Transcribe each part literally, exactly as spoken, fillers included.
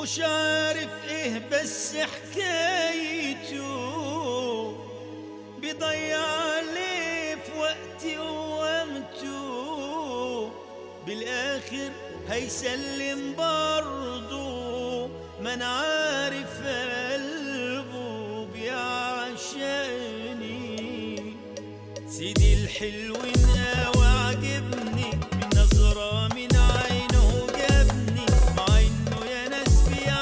مش عارف ايه بس حكايته بيضيع عليه في وقتي وقمته، بالاخر هيسلم برضه، ما انا عارف قلبه بيعشقني. سيدي الحلو نقاوى عجبني، من نظرة من عينه جابني، مع انه يا ناس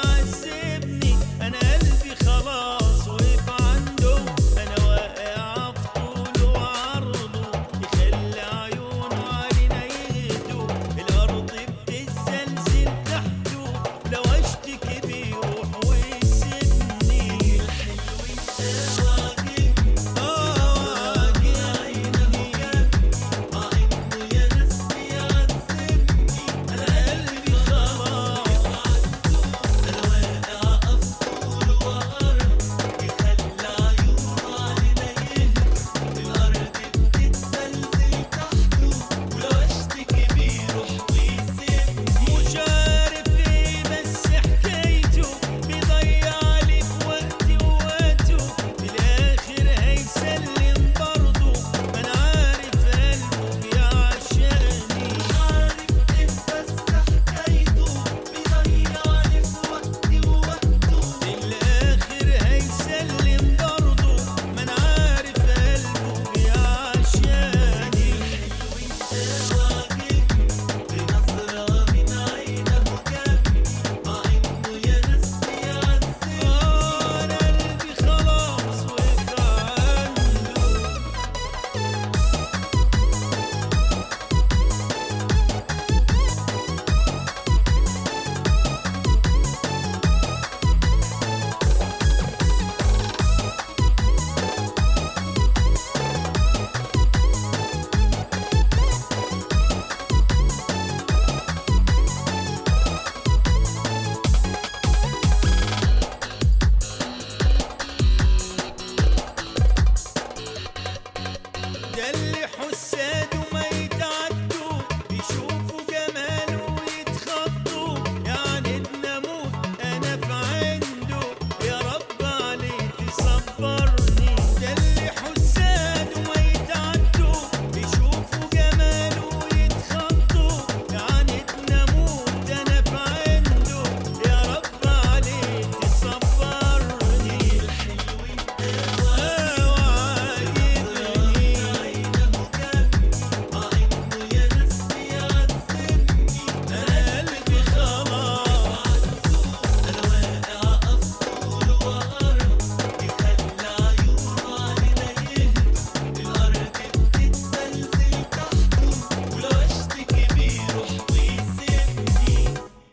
بيعذبني، انا قلبي خلاص وقف عنده، انا واقع في طوله وعرضه، يخلي عيونه علينا يهدوا، الارض بتزلزل تحته، لو اشتكي بيروح ويسيبني. الحلو نقاوى عجبني، ده اللي حساده